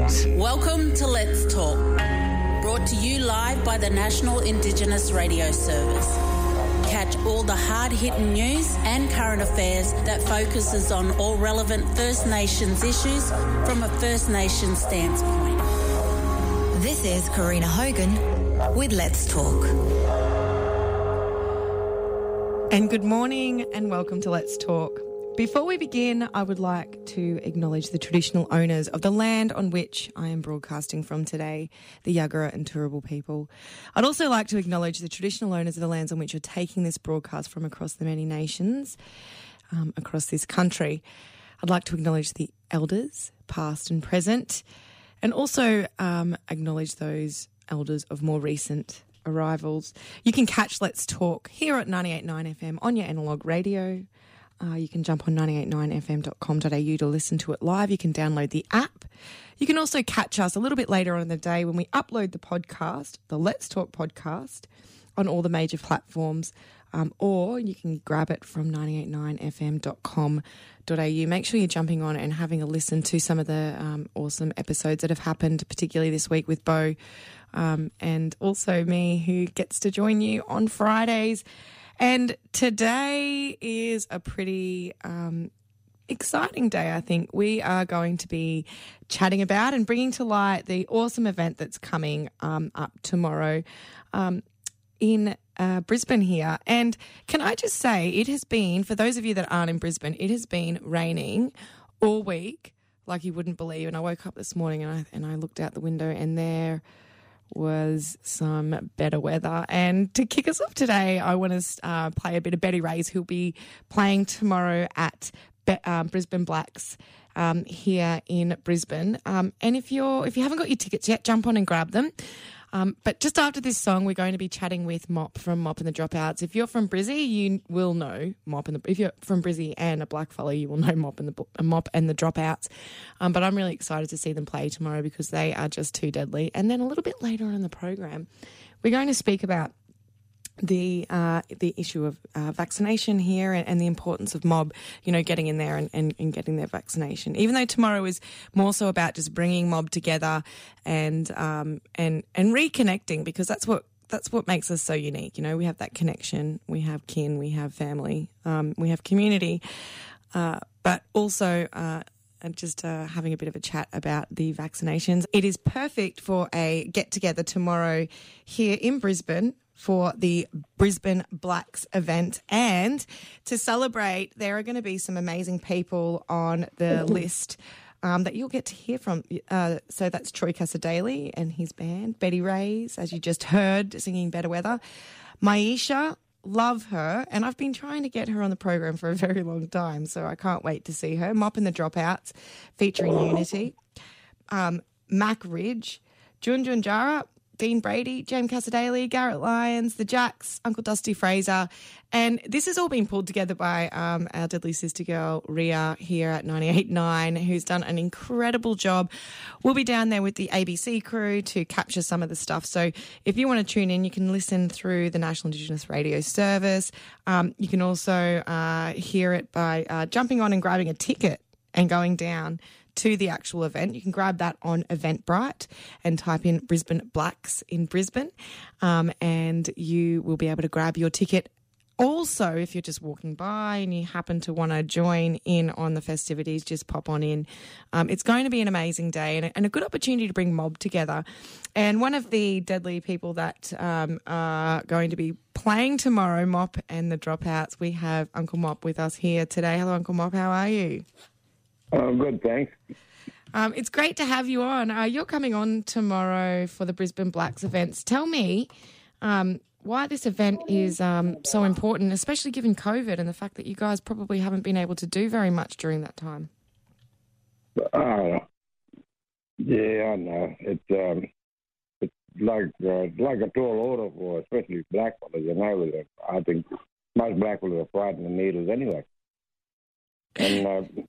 Welcome to Let's Talk, brought to you live by the National Indigenous Radio Service. Catch all the hard-hitting news and current affairs that focuses on all relevant First Nations issues from a First Nations standpoint. This is Karina Hogan with Let's Talk. And good morning and welcome to Let's Talk. Before we begin, I would like to acknowledge the traditional owners of the land on which I am broadcasting from today, the Yagara and Turrbal people. I'd also like to acknowledge the traditional owners of the lands on which you're taking this broadcast from across the many nations across this country. I'd like to acknowledge the elders, past and present, and also acknowledge those elders of more recent arrivals. You can catch Let's Talk here at 98.9 FM on your analogue radio. You can jump on 989fm.com.au to listen to it live. You can download the app. You can also catch us a little bit later on in the day when we upload the podcast, the Let's Talk podcast, on all the major platforms, or you can grab it from 989fm.com.au. Make sure you're jumping on and having a listen to some of the awesome episodes that have happened, particularly this week with Bo, and also me, who gets to join you on Fridays. And today is a pretty exciting day, I think. We are going to be chatting about and bringing to light the awesome event that's coming up tomorrow in Brisbane here. And can I just say, it has been, for those of you that aren't in Brisbane, it has been raining all week like you wouldn't believe. And I woke up this morning and I looked out the window and there was some better weather. And to kick us off today, I want to play a bit of Betty Ray's, who'll be playing tomorrow at Brisbane Blacks here in Brisbane. And if you haven't got your tickets yet, jump on and grab them. But just after this song, we're going to be chatting with Mop from Mop and the Dropouts. If you're from Brizzy, you will know Mop and if you're from Brizzy and a blackfellow, you will know Mop and the Dropouts. But I'm really excited to see them play tomorrow because they are just too deadly. And then a little bit later on in the program, we're going to speak about the issue of vaccination here and the importance of Mob, getting in there and getting their vaccination. Even though tomorrow is more so about just bringing Mob together and reconnecting, because that's what makes us so unique. We have that connection, we have kin, we have family, we have community, but also just having a bit of a chat about the vaccinations. It is perfect for a get-together tomorrow here in Brisbane for the Brisbane Blacks event. And to celebrate, there are going to be some amazing people on the list that you'll get to hear from. So that's Troy Casadei and his band, Betty Ray's, as you just heard, singing Better Weather. Maisha, love her, and I've been trying to get her on the program for a very long time, so I can't wait to see her. Mop and the Dropouts, featuring Unity. Mac Ridge, Jun Jara, Dean Brady, James Casadei, Garrett Lyons, the Jacks, Uncle Dusty Fraser. And this has all been pulled together by our deadly sister girl, Ria, here at 98.9, who's done an incredible job. We'll be down there with the ABC crew to capture some of the stuff. So if you want to tune in, you can listen through the National Indigenous Radio Service. You can also hear it by jumping on and grabbing a ticket and going down to the actual event. You can grab that on Eventbrite and type in Brisbane Blacks in Brisbane, and you will be able to grab your ticket. Also, if you're just walking by and you happen to want to join in on the festivities, just pop on in. It's going to be an amazing day and a good opportunity to bring Mob together. And one of the deadly people that are going to be playing tomorrow, Mop and the Dropouts, we have Uncle Mop with us here today. Hello, Uncle Mop. How are you? Good, thanks. It's great to have you on. You're coming on tomorrow for the Brisbane Blacks events. Tell me why this event is so important, especially given COVID and the fact that you guys probably haven't been able to do very much during that time. Yeah, I know. It's like a tall order for especially black fellas. I think most black fellas are frightened of needles anyway. And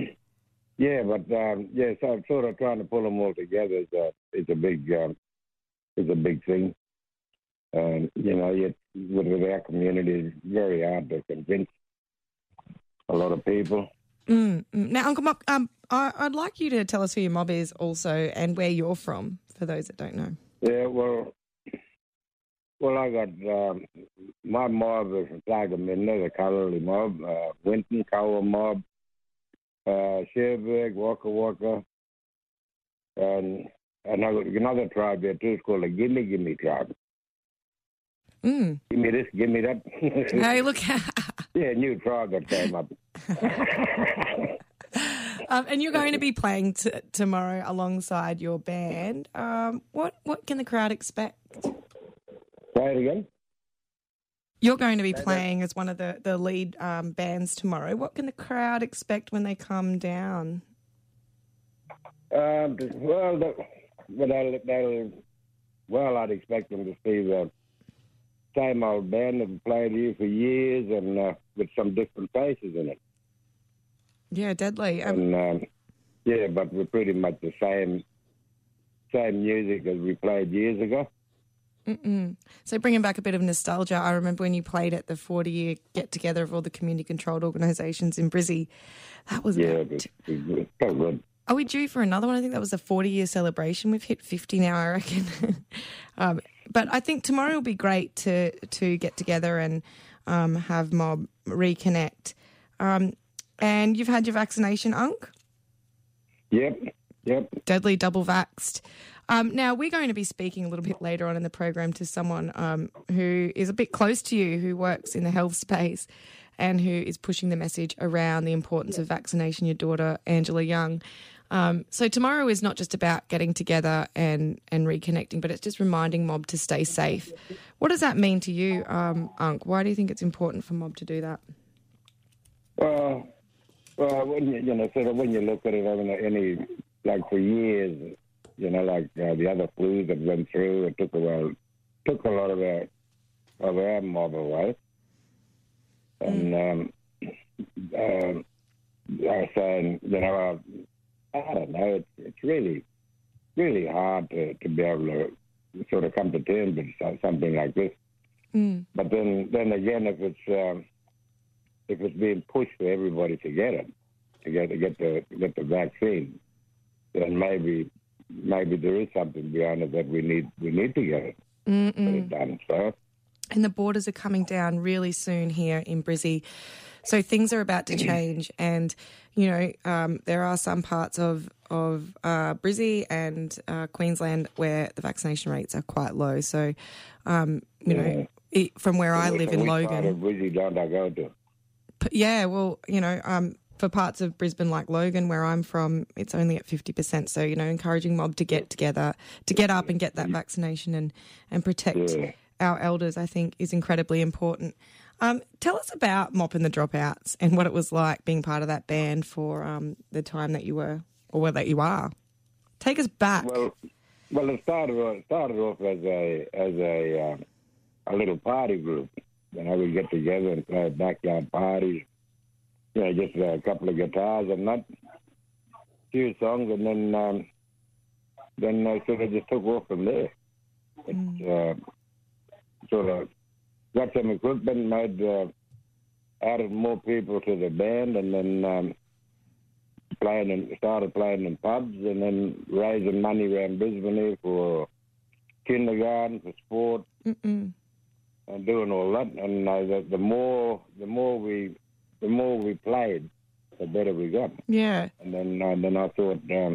so sort of trying to pull them all together is a big thing. With our community, it's very hard to convince a lot of people. Now, Uncle Mob, I'd like you to tell us who your mob is also and where you're from, for those that don't know. Yeah, well, I got my mob is Tlaga-Minda, the Kalali mob, Winton, Kawa mob, Cherbourg, Waka Waka, and another tribe there too. It's called the Gimme tribe. Give me this, give me that. Hey, look. Yeah, new tribe that came up. And you're going to be playing tomorrow alongside your band. What can the crowd expect? Say it again. You're going to be playing as one of the lead bands tomorrow. What can the crowd expect when they come down? I'd expect them to see the same old band that played here for years and with some different faces in it. Yeah, deadly. But we're pretty much the same music as we played years ago. So bringing back a bit of nostalgia, I remember when you played at the 40-year get-together of all the community-controlled organisations in Brizzy. That was it was so good. Are we due for another one? I think that was a 40-year celebration. We've hit 50 now, I reckon. But I think tomorrow will be great to get together and have Mob reconnect. And you've had your vaccination, Unc? Yep. Deadly double vaxxed. Now, we're going to be speaking a little bit later on in the program to someone who is a bit close to you, who works in the health space and who is pushing the message around the importance of vaccination, your daughter, Angela Young. So tomorrow is not just about getting together and reconnecting, but it's just reminding Mob to stay safe. What does that mean to you, Unc? Why do you think it's important for Mob to do that? Well, when you look at it, like for years, the other flus that went through, it took a lot of our mob away. And I was saying, I don't know, it's really, really hard to be able to sort of come to terms with something like this. But then again, if it's being pushed for everybody to get it, to get the vaccine, then maybe there is something behind it that we need to get it done. So. And the borders are coming down really soon here in Brizzy. So things are about to change. And, there are some parts of Brizzy and Queensland where the vaccination rates are quite low. So, from where I live in Logan. Part of Brizzy don't I go to? Yeah, well, for parts of Brisbane like Logan, where I'm from, it's only at 50%. So, encouraging Mob to get together, to get up and get that vaccination and protect our elders, I think, is incredibly important. Tell us about Mop and the Dropouts and what it was like being part of that band for the time that you were, or that you are. Take us back. Well, it started off as a little party group. We get together and play backyard parties. Just a couple of guitars and a few songs, and then sort of just took off from there. It sort of got some equipment, added more people to the band, and then started playing in pubs, and then raising money around Brisbane here for kindergarten, for sport, and doing all that. And the more we played, the better we got. Yeah. And then I thought,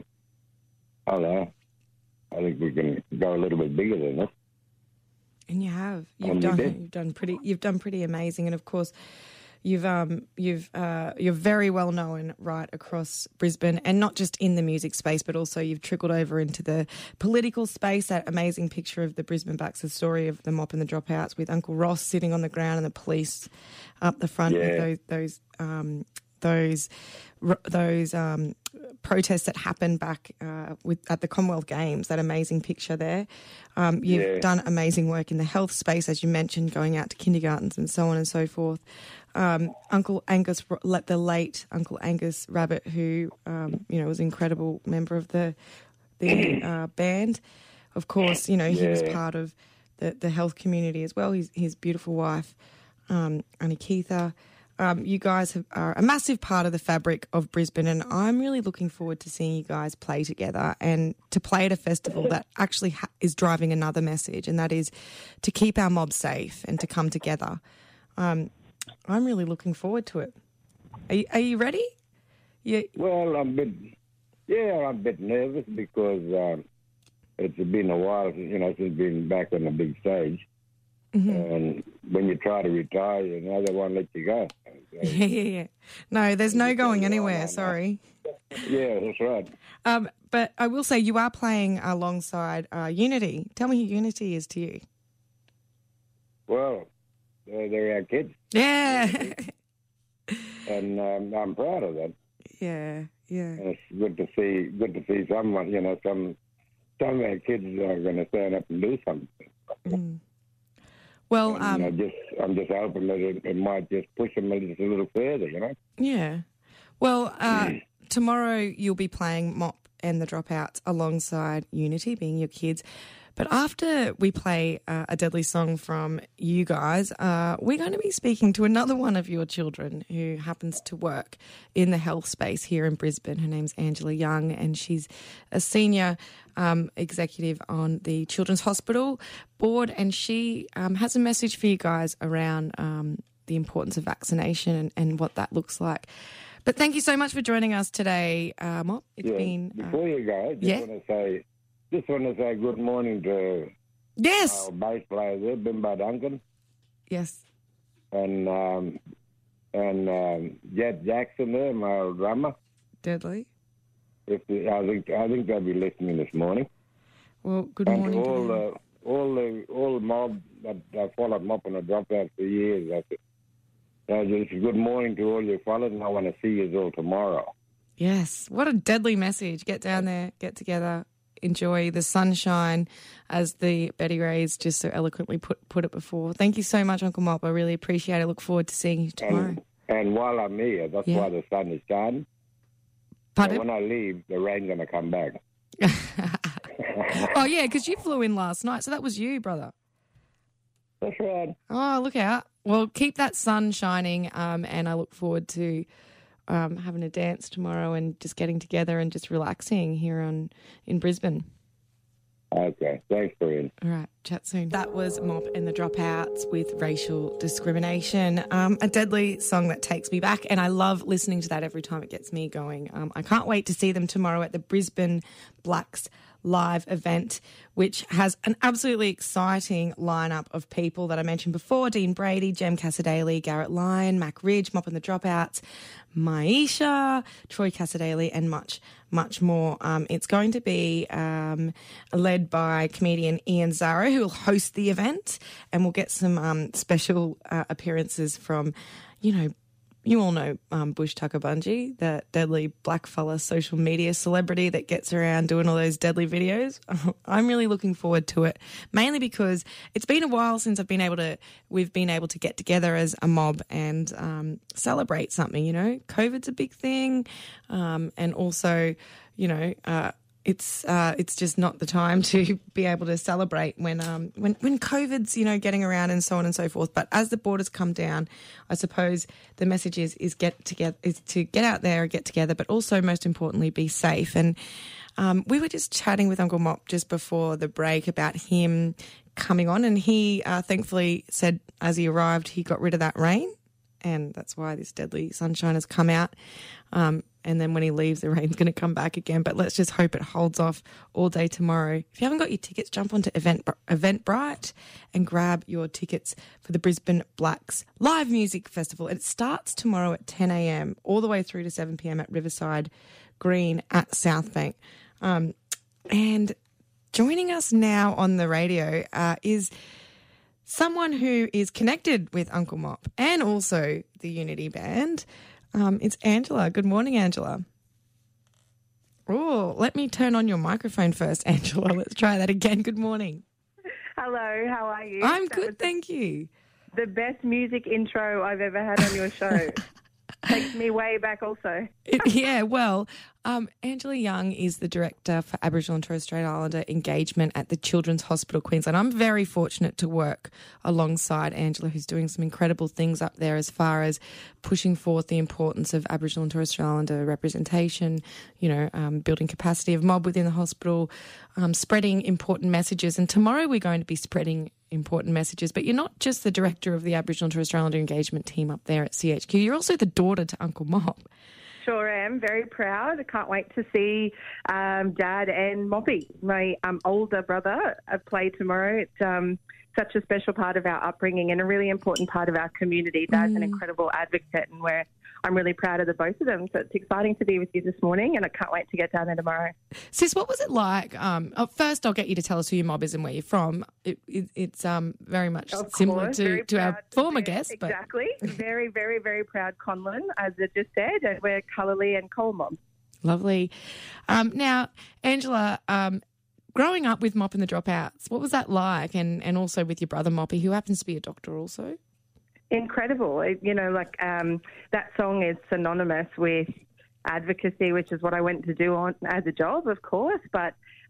I think we can go a little bit bigger than this. And you have. You've done pretty amazing. And of course, you're very well known right across Brisbane, and not just in the music space, but also you've trickled over into the political space. That amazing picture of the Brisbane Bucks, the story of the Mop and the Dropouts, with Uncle Ross sitting on the ground and the police up the front with those protests that happened back at the Commonwealth Games. That amazing picture there. You've done amazing work in the health space, as you mentioned, going out to kindergartens and so on and so forth. Uncle Angus, the late Uncle Angus Rabbit, who was an incredible member of the band. Of course, he was part of the health community as well. His beautiful wife, Annie Keitha. You guys are a massive part of the fabric of Brisbane, and I'm really looking forward to seeing you guys play together and to play at a festival that actually is driving another message, and that is to keep our mob safe and to come together. I'm really looking forward to it. Are you ready? Yeah. Well, I'm a bit nervous because it's been a while, since being back on the big stage. Mm-hmm. And when you try to retire, they won't let you go. Yeah. No, there's no going anywhere, sorry. Yeah, that's right. But I will say you are playing alongside Unity. Tell me who Unity is to you. Well, they're our kids. Yeah. And I'm proud of that. Yeah. And it's good to see someone, some of our kids are going to stand up and do something. Mm. Well, I'm just hoping that it might just push them just a little further, Yeah. Well, tomorrow you'll be playing Mop and the Dropouts alongside Unity, being your kids. But after we play a deadly song from you guys, we're going to be speaking to another one of your children who happens to work in the health space here in Brisbane. Her name's Angela Young, and she's a senior executive on the Children's Hospital Board, and she has a message for you guys around the importance of vaccination and what that looks like. But thank you so much for joining us today, Mop. It's been... Before you go, just want to say good morning to our bass player there, Bimbo Duncan. Yes. And Jet Jackson there, my drummer. Deadly. I think they'll be listening this morning. Well, good morning. And all the mob that followed Mop and the Dropout for years. Just good morning to all you followers, and I want to see you all tomorrow. Yes. What a deadly message. Get down there, get together. Enjoy the sunshine, as the Betty Rays just so eloquently put it before. Thank you so much, Uncle Mop. I really appreciate it. Look forward to seeing you tomorrow. And while I'm here, that's why the sun is shining. Pardon? So when I leave, the rain's going to come back. Oh, yeah, because you flew in last night, so that was you, brother. That's right. Oh, look out. Well, keep that sun shining, and I look forward to having a dance tomorrow and just getting together and just relaxing here in Brisbane. Okay, thanks, Corinne. All right, chat soon. That was Mop and the Dropouts with Racial Discrimination, a deadly song that takes me back, and I love listening to that every time it gets me going. I can't wait to see them tomorrow at the Brisbane Blacks live event, which has an absolutely exciting lineup of people that I mentioned before: Dean Brady, Jem Cassadaly, Garrett Lyon, Mac Ridge, Mop and the Dropouts, Maisha, Troy Cassadaly, and much, much more. It's going to be led by comedian Ian Zaro, who will host the event, and we'll get some special appearances from, you all know Bush Tucker Bungie, that deadly blackfella social media celebrity that gets around doing all those deadly videos. I'm really looking forward to it, mainly because it's been a while since we've been able to get together as a mob and celebrate something. COVID's a big thing, and also, it's just not the time to be able to celebrate when COVID's getting around and so on and so forth. But as the borders come down, I suppose the message is to get out there and get together, but also most importantly be safe. And we were just chatting with Uncle Mop just before the break about him coming on, and he thankfully said as he arrived he got rid of that rain, and that's why this deadly sunshine has come out. And then when he leaves, the rain's going to come back again. But let's just hope it holds off all day tomorrow. If you haven't got your tickets, jump onto Eventbrite and grab your tickets for the Brisbane Blacks Live Music Festival. It starts tomorrow at 10 a.m. all the way through to 7 p.m. at Riverside Green at Southbank. And joining us now on the radio is someone who is connected with Uncle Mop and also the Unity Band. It's Angela. Good morning, Angela. Oh, let me turn on your microphone first, Angela. Let's try that again. Good morning. Hello, how are you? I'm good, thank you. The best music intro I've ever had on your show. Takes me way back also. Angela Young is the Director for Aboriginal and Torres Strait Islander engagement at the Children's Hospital Queensland. I'm very fortunate to work alongside Angela, who's doing some incredible things up there as far as pushing forth the importance of Aboriginal and Torres Strait Islander representation, building capacity of mob within the hospital, spreading important messages. And tomorrow we're going to be spreading important messages. But you're not just the Director of the Aboriginal and Torres Strait Islander engagement team up there at CHQ. You're also the daughter to Uncle Mob. Sure am. Very proud. I can't wait to see Dad and Moppy, my older brother, play tomorrow. It's such a special part of our upbringing and a really important part of our community. Dad's an incredible advocate, and I'm really proud of the both of them. So it's exciting to be with you this morning, and I can't wait to get down there tomorrow. Sis, what was it like? First, I'll get you to tell us who your mob is and where you're from. It's very much similar to our former guest. Exactly. Very, very, very proud Conlon, as I just said, and we're Cullerley and Cole mob. Lovely. Now, Angela, growing up with Mop and the Dropouts, what was that like? And also with your brother Moppy, who happens to be a doctor also? Incredible. That song is synonymous with advocacy, which is what I went to do as a job, of course. But,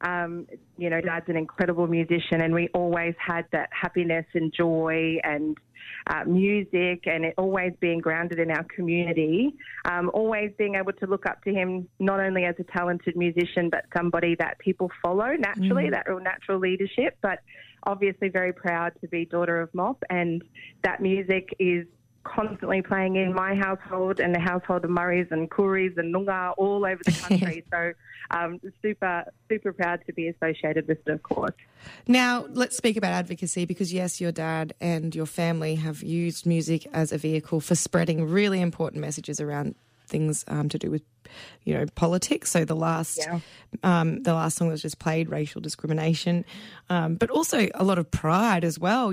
Dad's an incredible musician, and we always had that happiness and joy and music, and it always being grounded in our community, always being able to look up to him not only as a talented musician, but somebody that people follow naturally, that real natural leadership. But obviously very proud to be daughter of Mop, and that music is constantly playing in my household and the household of Murrays and Kooris and Noongar all over the country. So super, super proud to be associated with it, of course. Now, let's speak about advocacy because, yes, your dad and your family have used music as a vehicle for spreading really important messages around things to do with, politics. So the last song that was just played, racial discrimination, but also a lot of pride as well.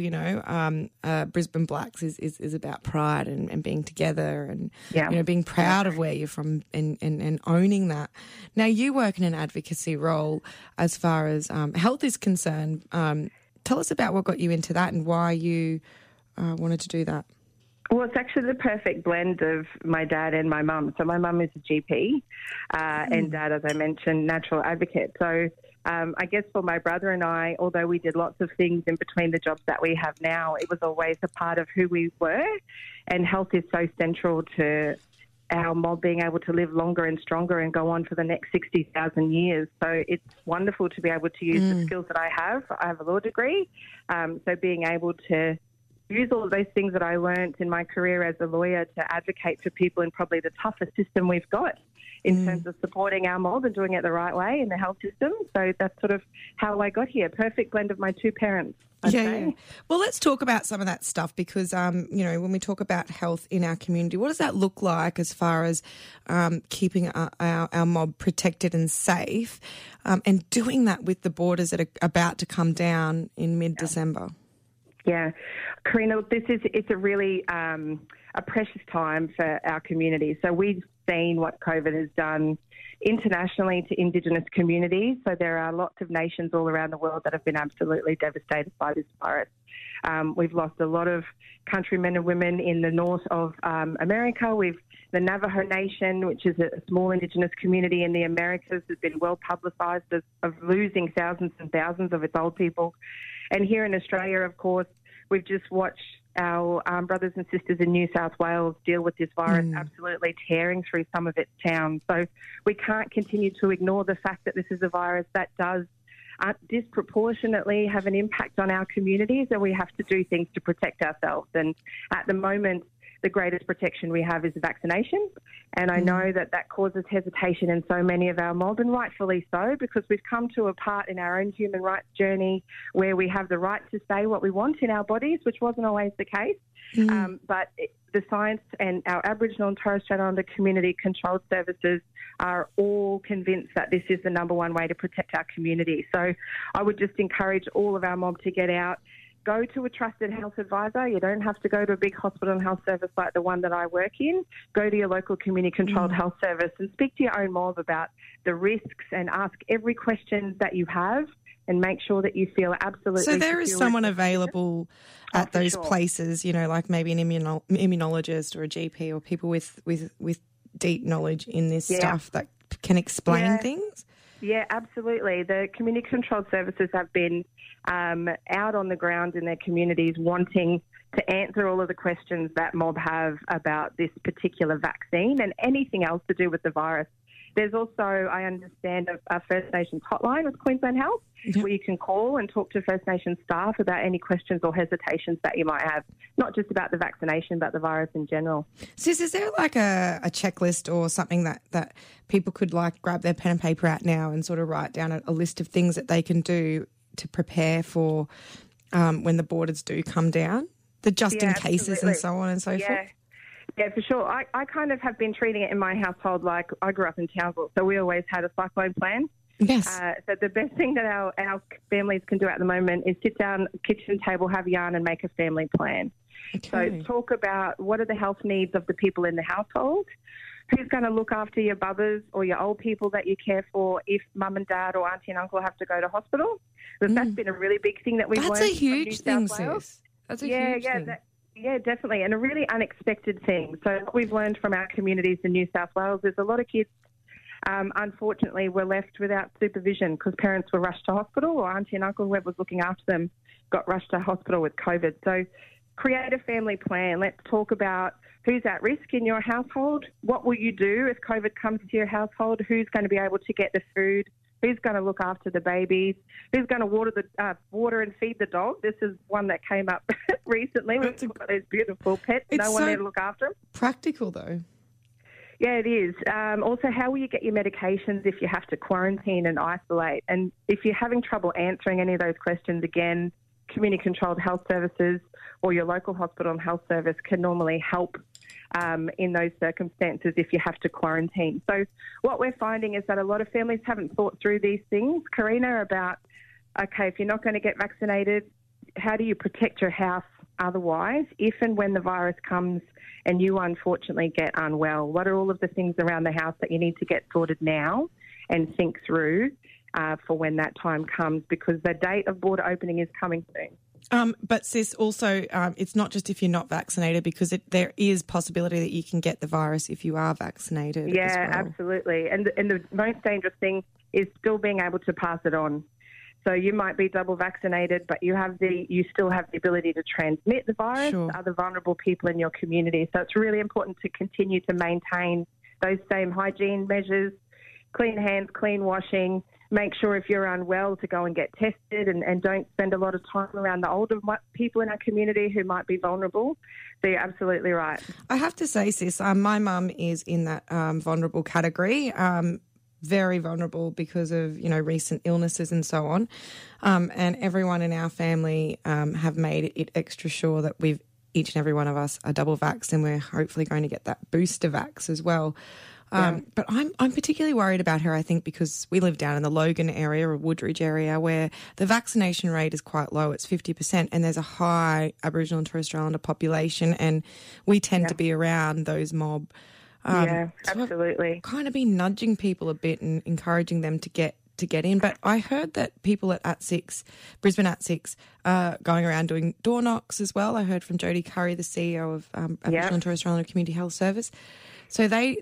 Brisbane Blacks is about pride and being together and being proud of where you're from and owning that. Now you work in an advocacy role as far as health is concerned. Tell us about what got you into that and why you wanted to do that. Well, it's actually the perfect blend of my dad and my mum. So my mum is a GP and Dad, as I mentioned, natural advocate. So I guess for my brother and I, although we did lots of things in between the jobs that we have now, it was always a part of who we were. And health is so central to our mob being able to live longer and stronger and go on for the next 60,000 years. So it's wonderful to be able to use the skills that I have. I have a law degree, so being able to use all of those things that I learnt in my career as a lawyer to advocate for people in probably the toughest system we've got in terms of supporting our mob and doing it the right way in the health system. So that's sort of how I got here. Perfect blend of my two parents. Yeah. Well, let's talk about some of that stuff because, when we talk about health in our community, what does that look like as far as keeping our mob protected and safe and doing that with the borders that are about to come down in mid-December? Yeah. Karina, it's a really a precious time for our community. So we've seen what COVID has done internationally to Indigenous communities. So there are lots of nations all around the world that have been absolutely devastated by this virus. We've lost a lot of countrymen and women in the north of America. The Navajo Nation, which is a small Indigenous community in the Americas, has been well publicised of losing thousands and thousands of its old people. And here in Australia, of course, we've just watched our brothers and sisters in New South Wales deal with this virus absolutely tearing through some of its towns. So we can't continue to ignore the fact that this is a virus that does disproportionately have an impact on our communities, and we have to do things to protect ourselves. And at the moment, the greatest protection we have is vaccination. And I know that causes hesitation in so many of our mob, and rightfully so, because we've come to a part in our own human rights journey where we have the right to say what we want in our bodies, which wasn't always the case. But the science and our Aboriginal and Torres Strait Islander community controlled services are all convinced that this is the number one way to protect our community. So I would just encourage all of our mob to get out. Go to a trusted health advisor. You don't have to go to a big hospital and health service like the one that I work in. Go to your local community-controlled health service and speak to your own mob about the risks and ask every question that you have and make sure that you feel absolutely So there is someone available at those places, like maybe an immunologist or a GP or people with deep knowledge in this stuff that can explain Yeah. things? Yeah, absolutely. The community controlled services have been out on the ground in their communities wanting to answer all of the questions that mob have about this particular vaccine and anything else to do with the virus. There's also, I understand, a First Nations hotline with Queensland Health where you can call and talk to First Nations staff about any questions or hesitations that you might have, not just about the vaccination, but the virus in general. Sis, is there like a checklist or something that people could like grab their pen and paper out now and sort of write down a list of things that they can do to prepare for when the borders do come down? The just-in cases and so on and so forth? Yeah, for sure. I kind of have been treating it in my household like I grew up in Townsville, so we always had a cyclone plan. Yes. So the best thing that our families can do at the moment is sit down, kitchen table, have a yarn and make a family plan. Okay. So talk about what are the health needs of the people in the household, who's going to look after your brothers or your old people that you care for if mum and dad or auntie and uncle have to go to hospital. Because that's been a really big thing that we've learned. That's a from New huge thing, South Wales. sis. That's a huge thing. Yeah, definitely, and a really unexpected thing. So what we've learned from our communities in New South Wales is a lot of kids, unfortunately, were left without supervision because parents were rushed to hospital or auntie and uncle, whoever was looking after them, got rushed to hospital with COVID. So create a family plan. Let's talk about who's at risk in your household. What will you do if COVID comes to your household? Who's going to be able to get the food? Who's going to look after the babies? Who's going to water and feed the dog? This is one that came up recently. We've got those beautiful pets. No one there to look after them. Practical, though. Yeah, it is. Also, how will you get your medications if you have to quarantine and isolate? And if you're having trouble answering any of those questions, again, community-controlled health services or your local hospital and health service can normally help in those circumstances if you have to quarantine. So what we're finding is that a lot of families haven't thought through these things, Karina, about, okay, if you're not going to get vaccinated, how do you protect your house otherwise if and when the virus comes and you unfortunately get unwell? What are all of the things around the house that you need to get sorted now and think through for when that time comes, because the date of border opening is coming soon. But sis, also, it's not just if you're not vaccinated, because there is possibility that you can get the virus if you are vaccinated. Yeah, as well. absolutely. And the most dangerous thing is still being able to pass it on. So you might be double vaccinated, but you still have the ability to transmit the virus to other vulnerable people in your community. So it's really important to continue to maintain those same hygiene measures, clean hands, clean washing. Make sure if you're unwell to go and get tested and don't spend a lot of time around the older people in our community who might be vulnerable. So you're absolutely right. I have to say, sis, my mum is in that vulnerable category, very vulnerable because of, recent illnesses and so on. And everyone in our family have made it extra sure that each and every one of us are double vaxxed, and we're hopefully going to get that booster vax as well. But I'm particularly worried about her, I think, because we live down in the Logan area or Woodridge area where the vaccination rate is quite low. It's 50%, and there's a high Aboriginal and Torres Strait Islander population, and we tend to be around those mob. Absolutely. So I've kind of been nudging people a bit and encouraging them to get in. But I heard that people at Brisbane at6, going around doing door knocks as well. I heard from Jodie Curry, the CEO of Aboriginal and Torres Strait Islander Community Health Service. So they're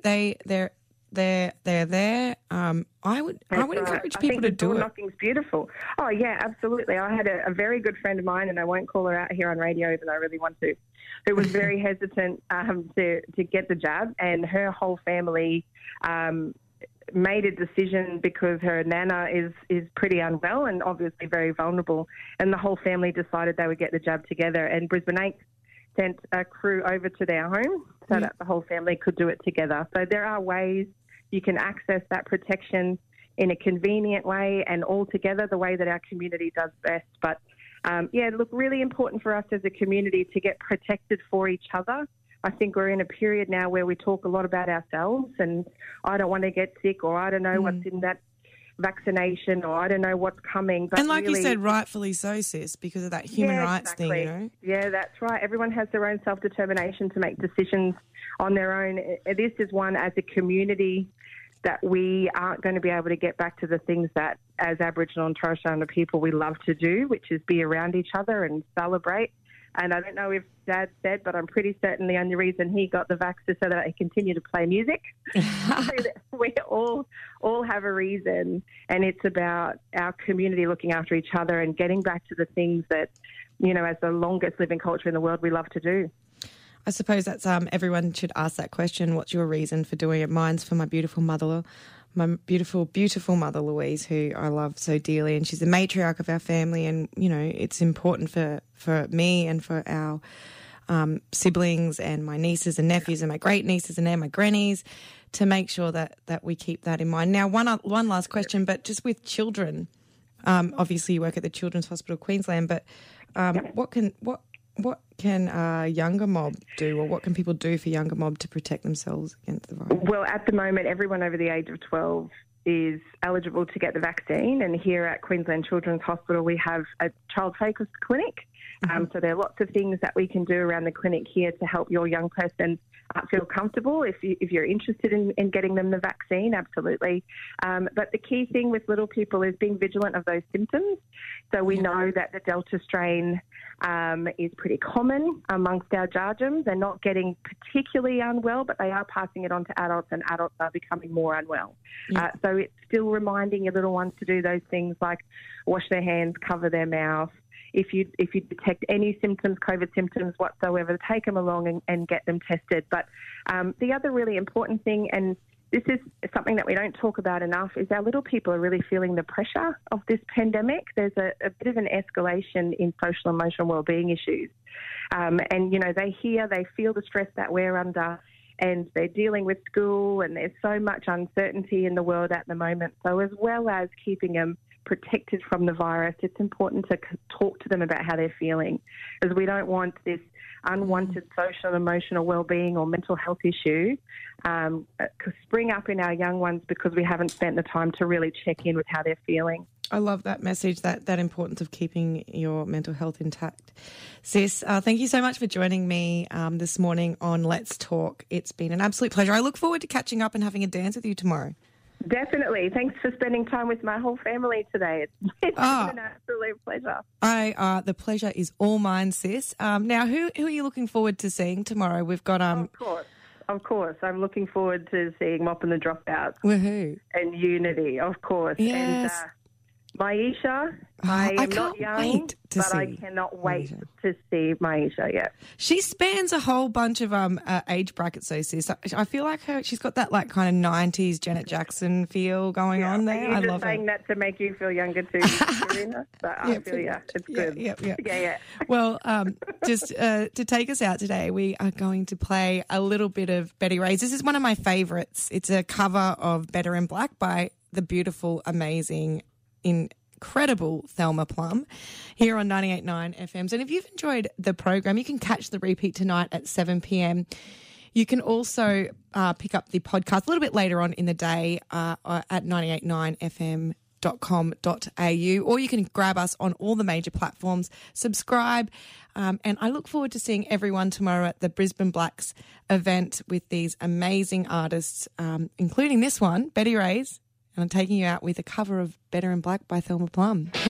there. I would encourage people to do it. Door knocking's beautiful. Oh yeah, absolutely. I had a very good friend of mine, and I won't call her out here on radio, even though I really want to, who was very hesitant to get the jab, and her whole family made a decision because her nana is pretty unwell and obviously very vulnerable, and the whole family decided they would get the jab together. And Brisbane 8 sent a crew over to their home so that the whole family could do it together. So there are ways you can access that protection in a convenient way and all together, the way that our community does best. But, really important for us as a community to get protected for each other. I think we're in a period now where we talk a lot about ourselves and I don't want to get sick, or I don't know what's in that vaccination, or I don't know what's coming. But and like you said, rightfully so, sis, because of that human rights thing, Yeah, that's right. Everyone has their own self-determination to make decisions on their own. This is one as a community that we aren't going to be able to get back to the things that as Aboriginal and Torres Strait Islander people we love to do, which is be around each other and celebrate. And I don't know if Dad said, but I'm pretty certain the only reason he got the vax is so that he continued to play music. We all have a reason, and it's about our community looking after each other and getting back to the things that, you know, as the longest living culture in the world, we love to do. I suppose that's everyone should ask that question. What's your reason for doing it? Mine's for my beautiful mother, beautiful mother Louise, who I love so dearly, and she's the matriarch of our family. And you know, it's important for me and for our siblings and my nieces and nephews and my great nieces and my grannies to make sure that we keep that in mind. Now, one last question, but just with children, obviously you work at the Children's Hospital Queensland, but what can a younger mob do, or what can people do for younger mob to protect themselves against the virus? Well, at the moment, everyone over the age of 12 is eligible to get the vaccine. And here at Queensland Children's Hospital, we have a child-focused clinic. So there are lots of things that we can do around the clinic here to help your young person feel comfortable. If you're interested in getting them the vaccine, absolutely. But the key thing with little people is being vigilant of those symptoms. So we know that the Delta strain is pretty common amongst our Jarjums. They're not getting particularly unwell, but they are passing it on to adults, and adults are becoming more unwell. So it's still reminding your little ones to do those things like wash their hands, cover their mouth. If you detect any symptoms, COVID symptoms whatsoever, take them along and get them tested. But the other really important thing, and this is something that we don't talk about enough, is our little people are really feeling the pressure of this pandemic. There's a bit of an escalation in social and emotional wellbeing issues. And, you know, they feel the stress that we're under, and they're dealing with school, and there's so much uncertainty in the world at the moment. So as well as keeping them protected from the virus, it's important to talk to them about how they're feeling, because we don't want this unwanted social and emotional well-being or mental health issue spring up in our young ones because we haven't spent the time to really check in with how they're feeling. I love that message, that importance of keeping your mental health intact. Sis, thank you so much for joining me this morning on Let's Talk. It's been an absolute pleasure. I look forward to catching up and having a dance with you tomorrow. Definitely. Thanks for spending time with my whole family today. It's been an absolute pleasure. The pleasure is all mine, sis. Now, who are you looking forward to seeing tomorrow? We've got Of course. I'm looking forward to seeing Mop and the Dropouts. Woohoo. And Unity, of course. Yes. And Maisha, I am not young, but I cannot wait to see Maisha, yeah. She spans a whole bunch of age brackets, though, sis. I feel like she's got that like kind of 90s Janet Jackson feel going on there. Are you just saying that to make you feel younger too, Karina? But I feel, it's good. Yeah. Well, just to take us out today, we are going to play a little bit of Betty Ray's. This is one of my favourites. It's a cover of Better in Black by the beautiful, amazing, incredible Thelma Plum here on 98.9 FMs. And if you've enjoyed the program, you can catch the repeat tonight at 7 p.m. You can also pick up the podcast a little bit later on in the day at 989fm.com.au, or you can grab us on all the major platforms, subscribe, and I look forward to seeing everyone tomorrow at the Brisbane Blacks event with these amazing artists, including this one, Betty Ray's. And I'm taking you out with a cover of Better in Black by Thelma Plum.